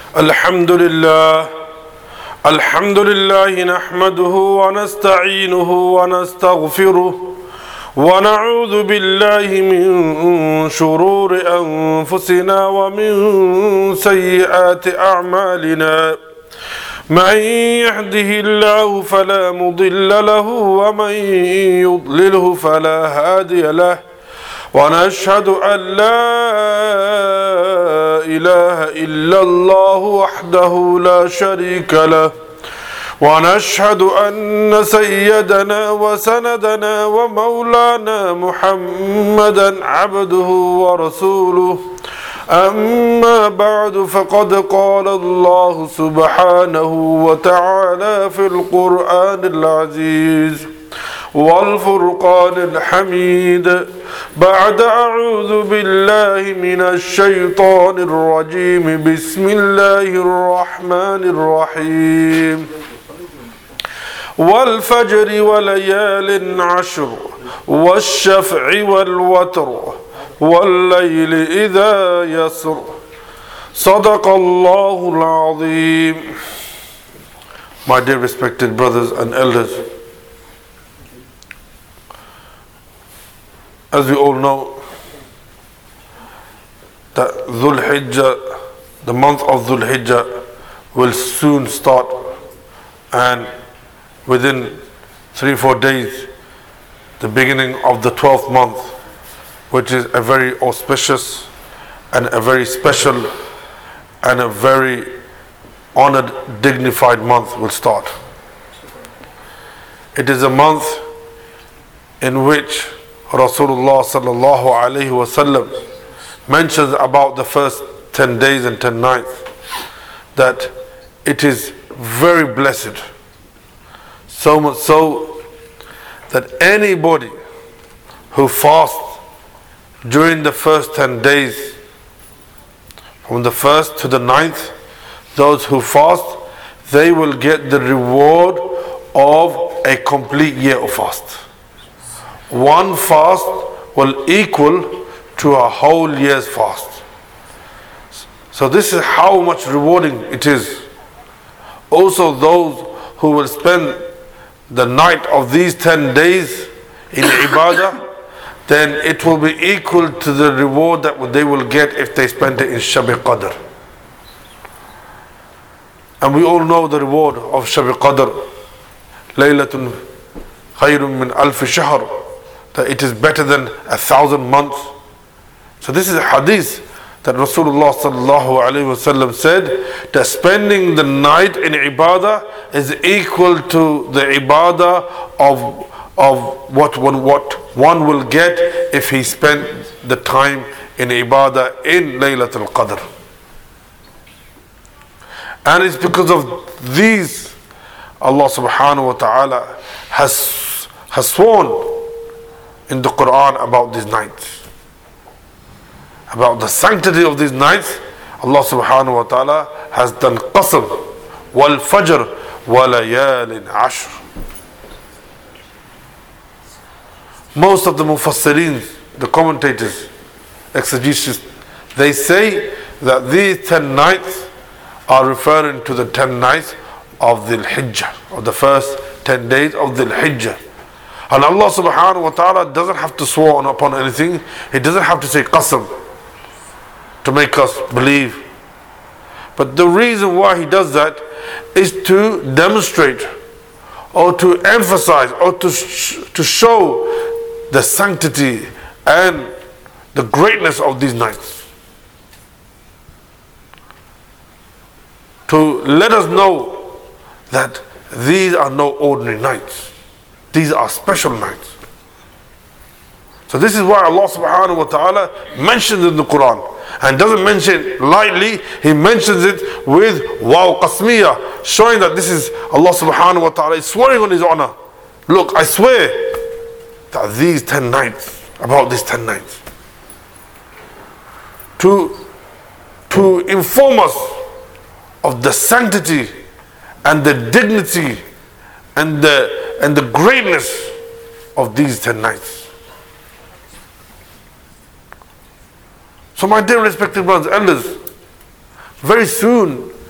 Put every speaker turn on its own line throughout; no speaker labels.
الحمد لله نحمده ونستعينه ونستغفره ونعوذ بالله من شرور أنفسنا ومن سيئات أعمالنا من يهده الله فلا مضل له ومن يضلله فلا هادي له ونشهد أن لا إله إلا الله وحده لا شريك له ونشهد أن سيدنا وسندنا ومولانا محمدا عبده ورسوله أما بعد فقد قال الله سبحانه وتعالى في القرآن العزيز والفرقان الحميد بعد أعوذ بالله من الشيطان الرجيم بسم الله الرحمن الرحيم والفجر وليال عشر والشفع والوتر والليل إذا يسر صدق الله العظيم. My dear respected brothers and elders, as we all know, that Dhul Hijjah, the month of Dhul Hijjah will soon start, and within 3-4 days, the beginning of the 12th month, which is a very auspicious and a very special and a very honored, dignified month will start. It is a month in which Rasulullah sallallahu alaihi wasallam mentions about the first 10 days and 10 nights that it is very blessed. So much so that anybody who fasts during the first 10 days, from the 1st to the 9th, those who fast, they will get the reward of a complete year of fast. One fast will equal to a whole year's fast. So this is how much rewarding it is. Also, those who will spend the night of these 10 days in ibadah, then it will be equal to the reward that they will get if they spend it in Shab Qadr. And we all know the reward of Shab Qadr, Laylatun Khayrun min Alf Shahr, that it is better than 1,000 months. So this is a hadith that Rasulullah sallallahu alaihi wasallam said that spending the night in ibadah is equal to the ibadah of what one will get if he spent the time in ibadah in Laylatul Qadr. And it's because of these Allah subhanahu wa ta'ala has sworn in the Quran about these nights, about the sanctity of these nights. Allah subhanahu wa ta'ala has done qasam, wal fajr wa layalin ashr. Most of the mufassirin, the commentators, exegesis, they say that these 10 nights are referring to the 10 nights of Dhul Hijjah, of the first 10 days of Dhul Hijjah. And Allah subhanahu wa ta'ala doesn't have to swear upon anything. He doesn't have to say qasam to make us believe. But the reason why He does that is to demonstrate or to emphasize or to show the sanctity and the greatness of these nights. To let us know that these are no ordinary nights. These are special nights. So this is why Allah subhanahu wa ta'ala mentions in the Quran, and doesn't mention it lightly. He mentions it with waw qasmiyah, showing that this is Allah subhanahu wa ta'ala is swearing on His honor. Look, I swear that these 10 nights, about these 10 nights, to inform us of the sanctity and the dignity and the greatness of these 10 nights. So my dear respected brothers and elders, very soon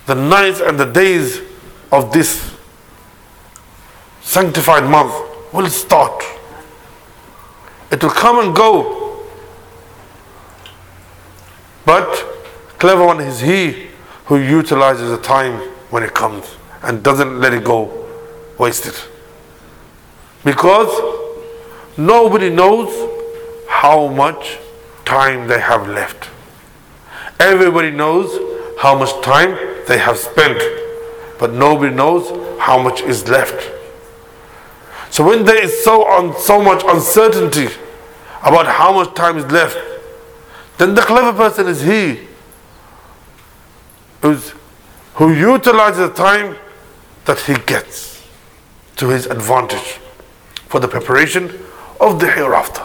the nights and the days of this sanctified month will start. It will come and go. But clever one is he who utilizes the time when it comes and doesn't let it go wasted. Because nobody knows how much time they have left. Everybody knows how much time they have spent, but nobody knows how much is left. So when there is so much uncertainty about how much time is left, then the clever person is he who utilizes the time that he gets to his advantage for the preparation of the hereafter.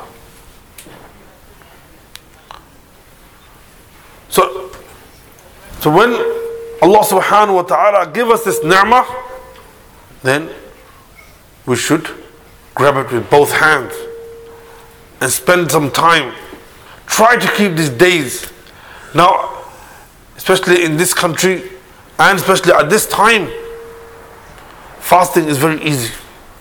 So when Allah subhanahu wa ta'ala give us this ni'mah, then we should grab it with both hands and spend some time. Try to keep these days. Now, especially in this country and especially at this time, fasting is very easy.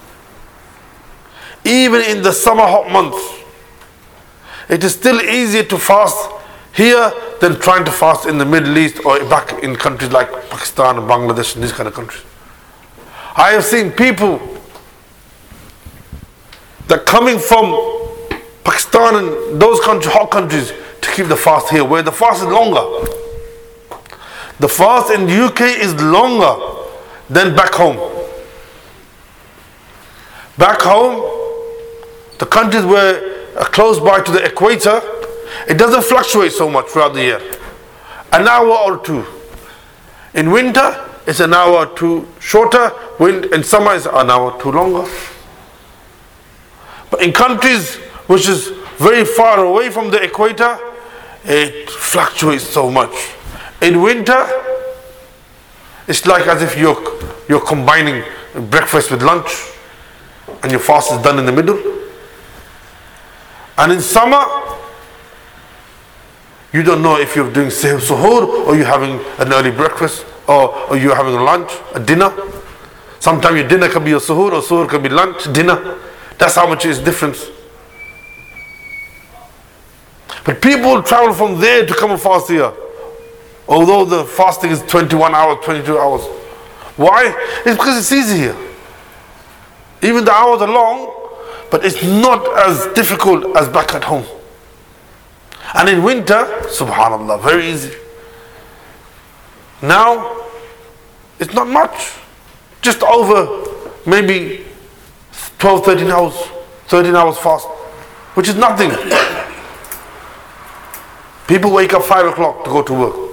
Even in the summer hot months, it is still easier to fast here than trying to fast in the Middle East or back in countries like Pakistan and Bangladesh and these kind of countries. I have seen people that coming from Pakistan and those countries, hot countries, to keep the fast here, where the fast is longer. The fast in the UK is longer than back home. Back home, the countries where are close by to the equator, it doesn't fluctuate so much throughout the year. An hour or two. In winter, it's an hour or two shorter. In summer, it's an hour or two longer. But in countries which is very far away from the equator, it fluctuates so much. In winter, it's like as if you're combining breakfast with lunch and your fast is done in the middle. And in summer, you don't know if you're doing suhoor or you're having an early breakfast or you're having a lunch, a dinner. Sometimes your dinner can be a suhoor or suhoor can be lunch, dinner. That's how much is difference. But people travel from there to come and fast here. Although the fasting is 21 hours, 22 hours. Why? It's because it's easy here. Even the hours are long, but it's not as difficult as back at home. And in winter, subhanallah, very easy. Now, it's not much. Just over maybe 12, 13 hours fast, which is nothing. People wake up 5 o'clock to go to work.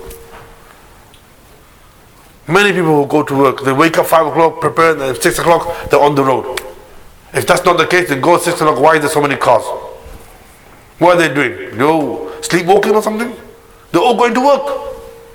Many people who go to work, they wake up 5 o'clock, prepare, and at 6 o'clock, they're on the road. If that's not the case, then go at 6 o'clock, why are there so many cars? What are they doing? Sleepwalking or something? They're all going to work.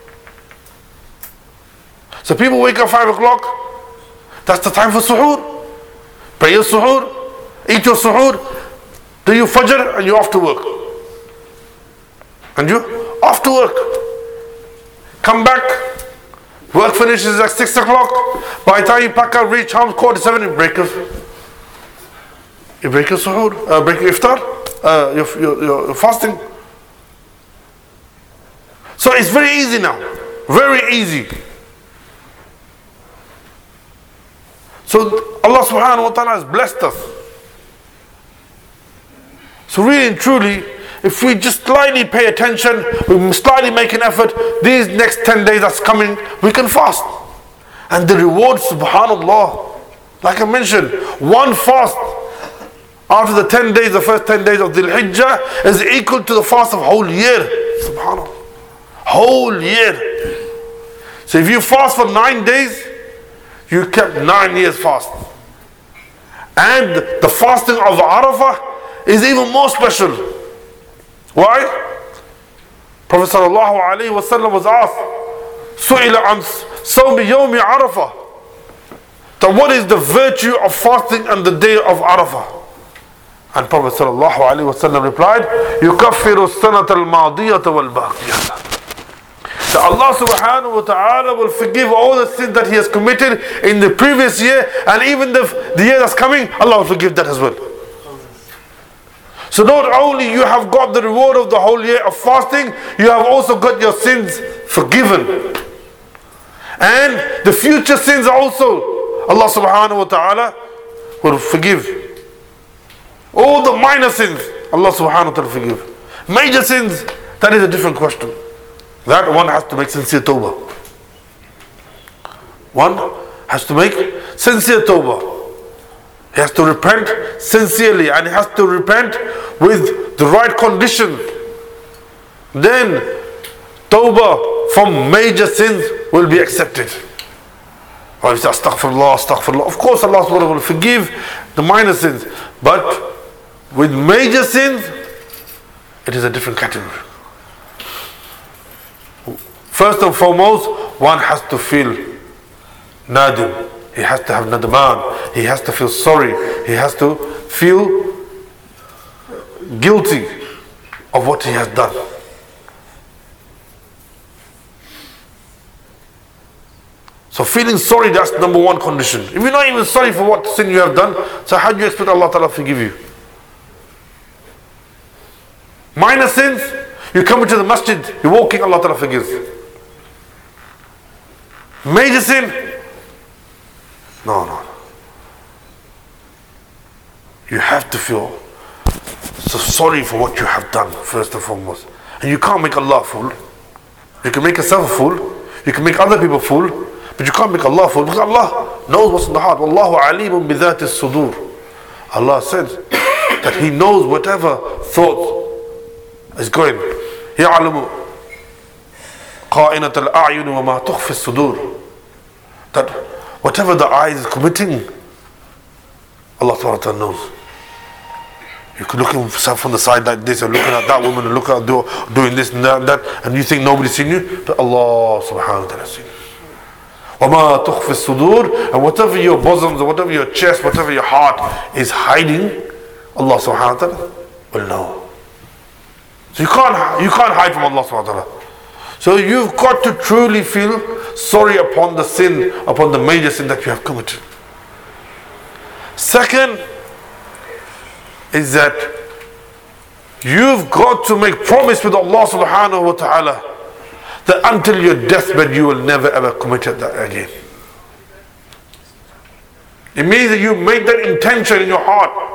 So people wake up 5 o'clock, that's the time for suhoor. Pray your suhoor, eat your suhoor, do your fajr, and you're off to work. And you're off to work. Come back, work finishes at 6 o'clock. By the time you pack up, reach home, 6:45, you break your suhoor, break your iftar, your fasting. So it's very easy now, very easy. So Allah subhanahu wa ta'ala has blessed us. So really and truly, if we just slightly pay attention, we slightly make an effort, these next 10 days that's coming, we can fast. And the reward, subhanallah, like I mentioned, one fast after the 10 days, the first 10 days of Dhul Hijjah is equal to the fast of whole year. Subhanallah. Whole year. So if you fast for 9 days, you kept 9 years fast. And the fasting of Arafah is even more special. Why? Prophet sallallahu alaihi wasallam was asked, "Su'ila an sawmi yawmi Arafah." So what is the virtue of fasting on the day of Arafah? And Prophet sallallahu alaihi wasallam replied, "Yukaffiru as-sanata al-madiyata wal-baqiyah." The Allah subhanahu wa ta'ala will forgive all the sins that he has committed in the previous year, and even the year that's coming, Allah will forgive that as well. So not only you have got the reward of the whole year of fasting, you have also got your sins forgiven. And the future sins also, Allah subhanahu wa ta'ala will forgive. All the minor sins, Allah subhanahu wa ta'ala will forgive. Major sins, that is a different question. That one has to make sincere tawbah. One has to make sincere tawbah. He has to repent sincerely, and he has to repent with the right condition. Then tawbah from major sins will be accepted. Or you say astaghfirullah, astaghfirullah. Of course Allah subhanahu wa ta'ala will forgive the minor sins, but with major sins, it is a different category. First and foremost, one has to feel nadim. He has to have nadaman. He has to feel sorry. He has to feel guilty of what he has done. So feeling sorry, that's number one condition. If you're not even sorry for what sin you have done, so how do you expect Allah Ta'ala to forgive you? Minor sins, you come into the masjid, you're walking, Allah Ta'ala forgives. Major sin, no. You have to feel so sorry for what you have done, first and foremost. And you can't make Allah a fool. You can make yourself a fool, you can make other people a fool, but you can't make Allah a fool, because Allah knows what's in the heart. Wallahu alimun bi dhati sudur. Allah says that He knows whatever thought is going. يعلم قائنة الأعين وما تخفي الصدور. That whatever the eye is committing, Allah Ta'ala knows. You could look at yourself from the side like this, and looking at that woman, and looking at doing this and that, and you think nobody's seen you, but Allah Subhanahu wa Ta'ala has seen you. وَمَا تُخْفِ الصُّدُورِ. And whatever your bosoms, or whatever your chest, whatever your heart is hiding, Allah Subhanahu wa Ta'ala will know. So you can't hide from Allah Subhanahu wa Ta'ala. So you've got to truly feel sorry upon the sin, upon the major sin that you have committed. Second is that you've got to make promise with Allah Subhanahu wa Ta'ala that until your deathbed you will never ever commit that again. It means that you make that intention in your heart.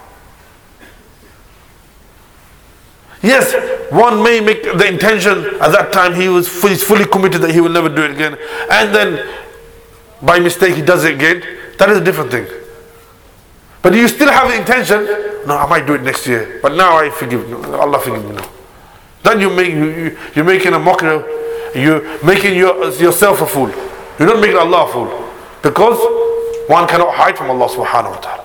Yes, one may make the intention at that time, he's fully committed that he will never do it again, and then by mistake he does it again. That is a different thing. But you still have the intention, no, I might do it next year, but now I forgive, Allah forgive me now. Then you're making a mockery, you're making yourself a fool. You're not making Allah a fool, because one cannot hide from Allah Subhanahu wa Ta'ala.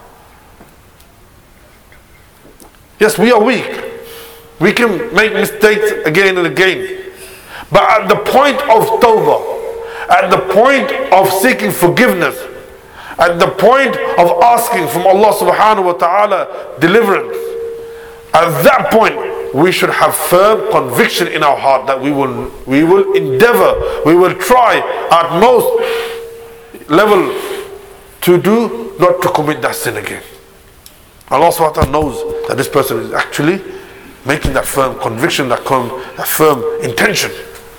Yes, we are weak. We can make mistakes again and again. But at the point of tawbah, at the point of seeking forgiveness, at the point of asking from Allah Subhanahu wa Ta'ala deliverance, at that point we should have firm conviction in our heart that we will endeavor, we will try at most level not to commit that sin again. Allah Subhanahu wa Ta'ala knows that this person is actually making that firm conviction, that firm intention.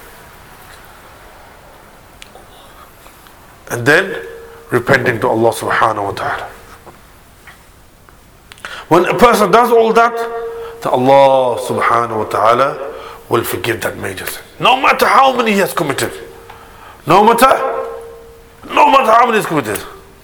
And then repenting to Allah Subhanahu wa Ta'ala. When a person does all that, then Allah Subhanahu wa Ta'ala will forgive that major sin. No matter how many he has committed. No matter how many he has committed.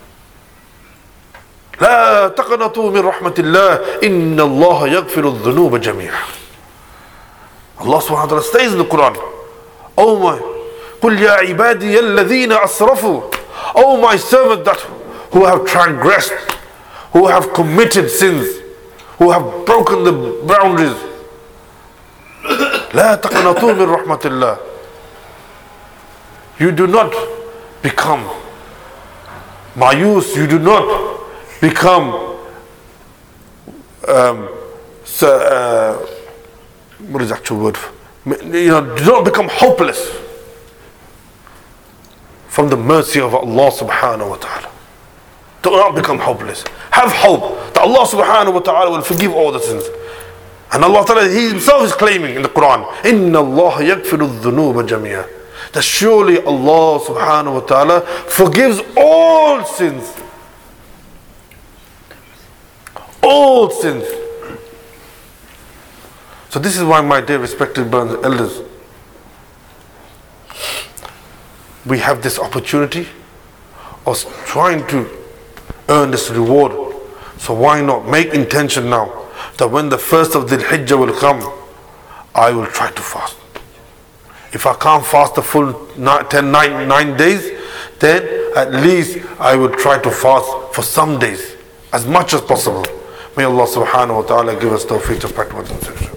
لا تقنطوا من رحمة الله إن الله يغفر الذنوب جميعا. Allah subhanahu wa ta'ala stays in the Quran, oh my, قل يا عبادي الذين أسرفوا, oh my servant that who have transgressed, who have committed sins, who have broken the boundaries. لا تقنطوا من رحمة الله. You do not become mayus, you do not become what is the actual word? Do not become hopeless. from the mercy of Allah subhanahu wa ta'ala. Do not become hopeless. Have hope that Allah subhanahu wa ta'ala will forgive all the sins. And Allah ta'ala, He Himself is claiming in the Quran, Inna Allah yakfiru dhunuba jamia. That surely Allah subhanahu wa ta'ala forgives all sins. All sins. So this is why, my dear respected brothers and elders, we have this opportunity of trying to earn this reward. So why not make intention now that when the first of Dhul Hijjah will come, I will try to fast. If I can't fast the full 9 days, then at least I will try to fast for some days, as much as possible. May Allah subhanahu wa ta'ala give us tawfiq to practice.